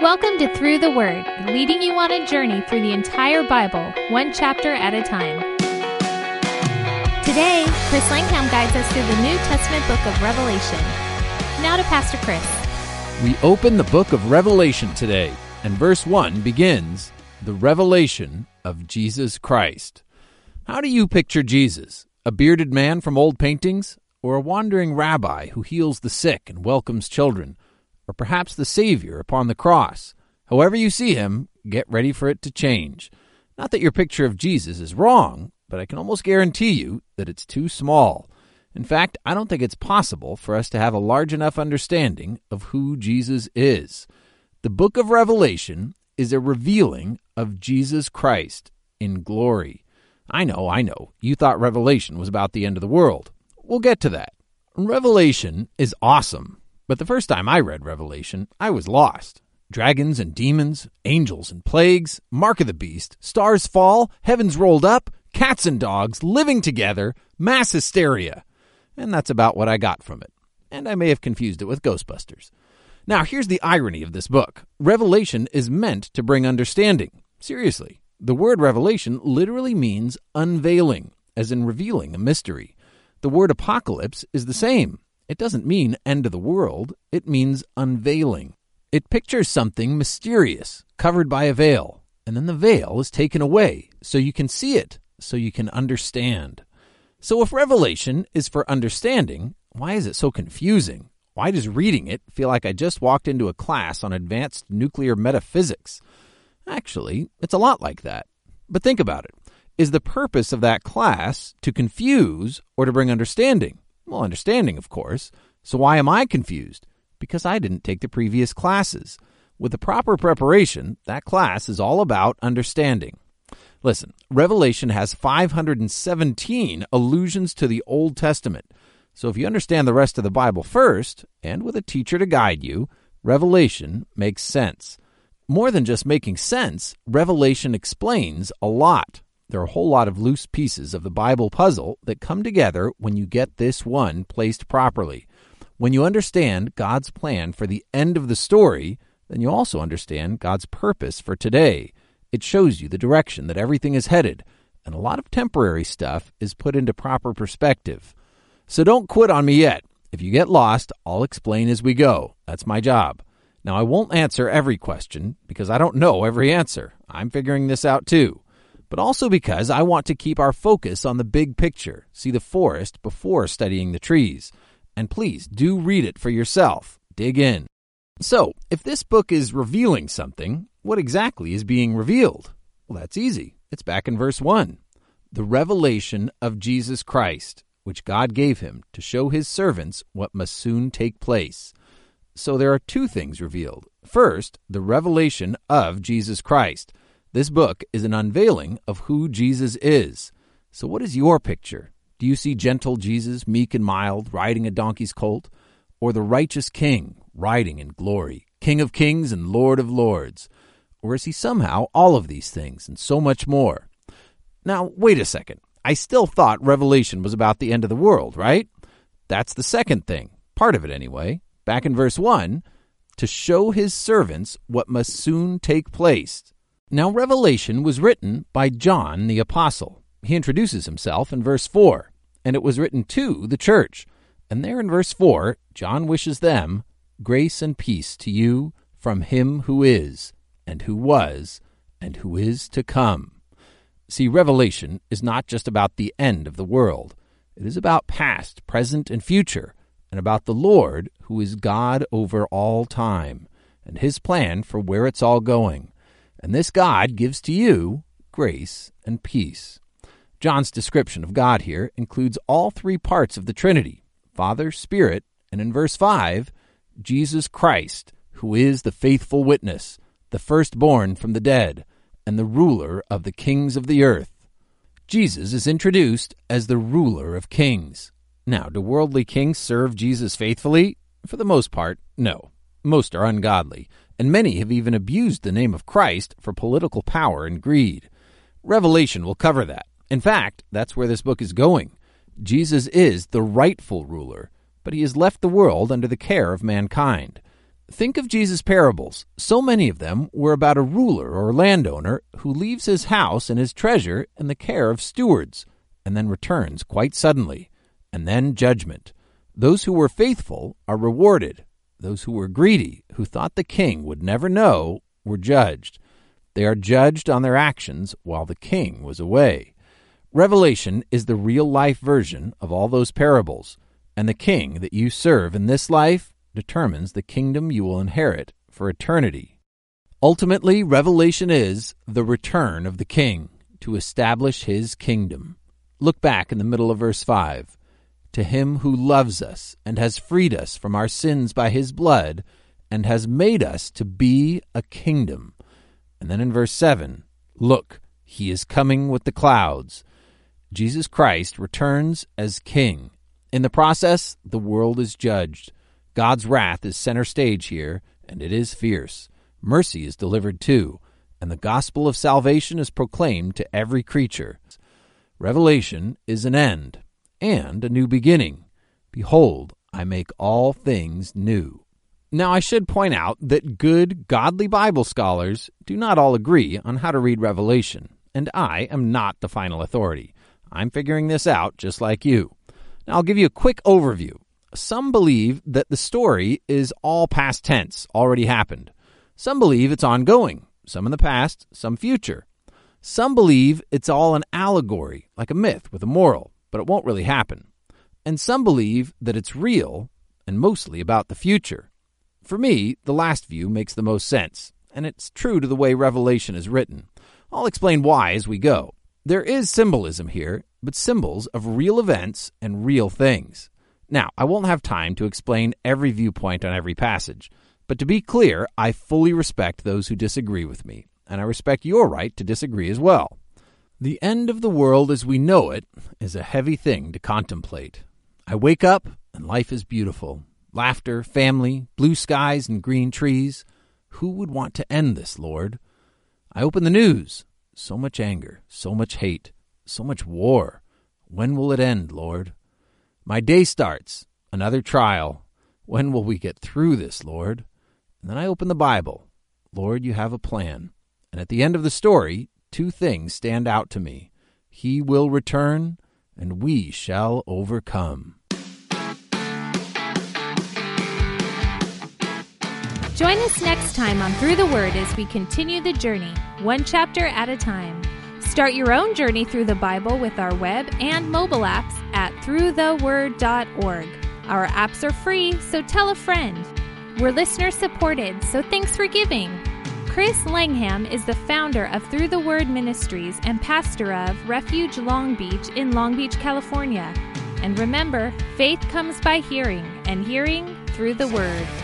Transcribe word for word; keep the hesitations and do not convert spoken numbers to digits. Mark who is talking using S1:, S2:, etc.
S1: Welcome to Through the Word, leading you on a journey through the entire Bible, one chapter at a time. Today, Chris Langhammer guides us through the New Testament book of Revelation. Now to Pastor Chris.
S2: We open the book of Revelation today, and verse one begins, the revelation of Jesus Christ. How do you picture Jesus? A bearded man from old paintings? Or a wandering rabbi who heals the sick and welcomes children? Or perhaps the Savior upon the cross? However you see him, get ready for it to change. Not that your picture of Jesus is wrong, but I can almost guarantee you that it's too small. In fact, I don't think it's possible for us to have a large enough understanding of who Jesus is. The book of Revelation is a revealing of Jesus Christ in glory. I know, I know, you thought Revelation was about the end of the world. We'll get to that. Revelation is awesome. But the first time I read Revelation, I was lost. Dragons and demons, angels and plagues, mark of the beast, stars fall, heavens rolled up, cats and dogs living together, mass hysteria. And that's about what I got from it. And I may have confused it with Ghostbusters. Now, here's the irony of this book. Revelation is meant to bring understanding. Seriously, the word revelation literally means unveiling, as in revealing a mystery. The word apocalypse is the same. It doesn't mean end of the world. It means unveiling. It pictures something mysterious, covered by a veil, and then the veil is taken away so you can see it, so you can understand. So if Revelation is for understanding, why is it so confusing? Why does reading it feel like I just walked into a class on advanced nuclear metaphysics? Actually, it's a lot like that. But think about it. Is the purpose of that class to confuse or to bring understanding? Well, understanding, of course. So why am I confused? Because I didn't take the previous classes. With the proper preparation, that class is all about understanding. Listen, Revelation has five hundred seventeen allusions to the Old Testament. So if you understand the rest of the Bible first, and with a teacher to guide you, Revelation makes sense. More than just making sense, Revelation explains a lot. There are a whole lot of loose pieces of the Bible puzzle that come together when you get this one placed properly. When you understand God's plan for the end of the story, then you also understand God's purpose for today. It shows you the direction that everything is headed, and a lot of temporary stuff is put into proper perspective. So don't quit on me yet. If you get lost, I'll explain as we go. That's my job. Now, I won't answer every question because I don't know every answer. I'm figuring this out too. But also because I want to keep our focus on the big picture, see the forest before studying the trees. And please do read it for yourself. Dig in. So, if this book is revealing something, what exactly is being revealed? Well, that's easy. It's back in verse one. The revelation of Jesus Christ, which God gave him to show his servants what must soon take place. So there are two things revealed. First, the revelation of Jesus Christ. This book is an unveiling of who Jesus is. So what is your picture? Do you see gentle Jesus, meek and mild, riding a donkey's colt? Or the righteous King, riding in glory, King of kings and Lord of lords? Or is he somehow all of these things and so much more? Now, wait a second. I still thought Revelation was about the end of the world, right? That's the second thing, part of it anyway. Back in verse one, to show his servants what must soon take place. Now, Revelation was written by John the Apostle. He introduces himself in verse four, and it was written to the church. And there in verse four, John wishes them, grace and peace to you from him who is, and who was, and who is to come. See, Revelation is not just about the end of the world. It is about past, present, and future, and about the Lord who is God over all time, and his plan for where it's all going. And this God gives to you grace and peace. John's description of God here includes all three parts of the Trinity, Father, Spirit, and in verse five, Jesus Christ, who is the faithful witness, the firstborn from the dead, and the ruler of the kings of the earth. Jesus is introduced as the ruler of kings. Now, do worldly kings serve Jesus faithfully? For the most part, no. Most are ungodly, and many have even abused the name of Christ for political power and greed. Revelation will cover that. In fact, that's where this book is going. Jesus is the rightful ruler, but he has left the world under the care of mankind. Think of Jesus' parables. So many of them were about a ruler or landowner who leaves his house and his treasure in the care of stewards, and then returns quite suddenly, and then judgment. Those who were faithful are rewarded. Those who were greedy, who thought the king would never know, were judged. They are judged on their actions while the king was away. Revelation is the real-life version of all those parables, and the king that you serve in this life determines the kingdom you will inherit for eternity. Ultimately, Revelation is the return of the king to establish his kingdom. Look back in the middle of verse five. To him who loves us and has freed us from our sins by his blood and has made us to be a kingdom. And then in verse seven, look, he is coming with the clouds. Jesus Christ returns as king. In the process, the world is judged. God's wrath is center stage here, and it is fierce. Mercy is delivered too, and the gospel of salvation is proclaimed to every creature. Revelation is an end and a new beginning. Behold, I make all things new. Now, I should point out that good, godly Bible scholars do not all agree on how to read Revelation, and I am not the final authority. I'm figuring this out just like you. Now, I'll give you a quick overview. Some believe that the story is all past tense, already happened. Some believe it's ongoing, some in the past, some future. Some believe it's all an allegory, like a myth with a moral, but it won't really happen. And some believe that it's real and mostly about the future. For me, the last view makes the most sense, and it's true to the way Revelation is written. I'll explain why as we go. There is symbolism here, but symbols of real events and real things. Now, I won't have time to explain every viewpoint on every passage, but to be clear, I fully respect those who disagree with me, and I respect your right to disagree as well. The end of the world as we know it is a heavy thing to contemplate. I wake up and life is beautiful. Laughter, family, blue skies, and green trees. Who would want to end this, Lord? I open the news. So much anger, so much hate, so much war. When will it end, Lord? My day starts. Another trial. When will we get through this, Lord? And then I open the Bible. Lord, you have a plan. And at the end of the story, two things stand out to me. He will return, and we shall overcome.
S1: Join us next time on Through the Word as we continue the journey, one chapter at a time. Start your own journey through the Bible with our web and mobile apps at through the word dot org. Our apps are free, so tell a friend. We're listener supported, so thanks for giving. Chris Langham is the founder of Through the Word Ministries and pastor of Refuge Long Beach in Long Beach, California. And remember, faith comes by hearing, and hearing through the Word.